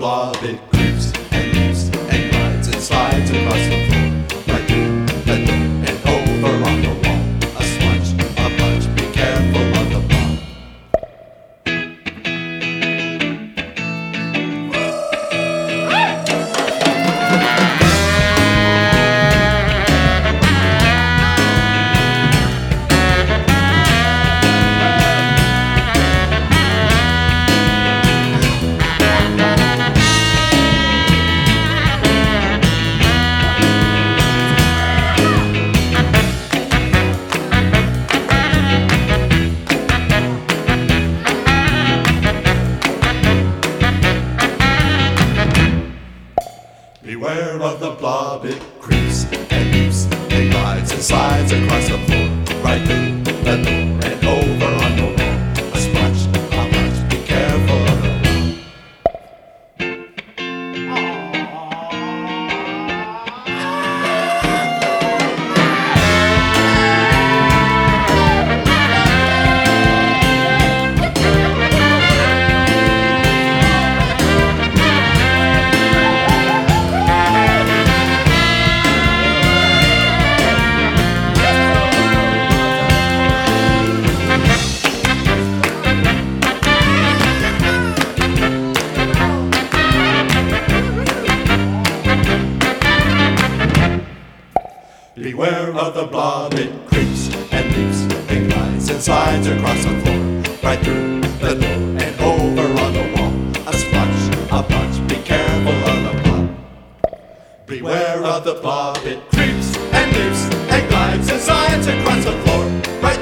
blob, it creeps and leaps and glides and slides across the floor, right through the door and over on the wall. A splunch, a punch, be careful of the blob. Beware of the blob, it creeps and leaps and glides and slides across the floor, right through the door and over on the wall. A splash, a punch, be careful of the blob. Beware of the blob, it creeps and leaps and glides and slides across the floor, right through the door and over on the wall. A splash, a punch, be careful of the blob. Beware of the blob, it creeps and leaps and glides and slides across the floor, right